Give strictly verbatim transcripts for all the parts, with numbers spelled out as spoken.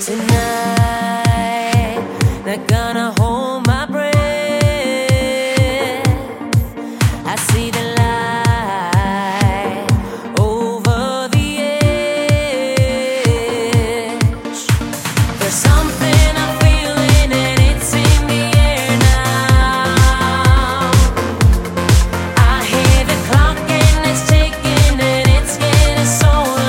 Tonight, not gonna hold my breath. I see the light over the edge. There's something I'm feeling and it's in the air now. I hear the clock and it's ticking and it's getting so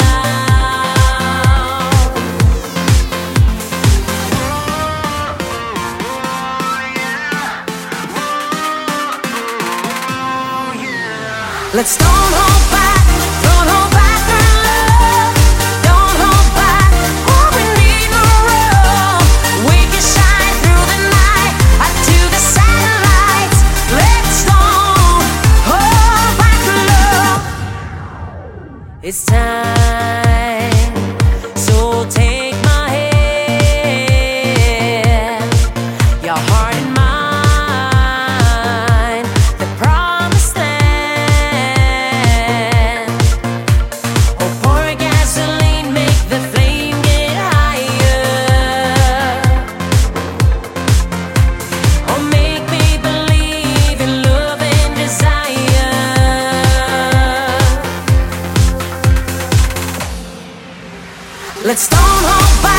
let's don't hold back, don't hold back our love. Don't hold back, all we need no room. We can shine through the night, out to the satellites. Let's don't hold back love. It's time, so take my hand, your heart and mine. Let's don't hold back.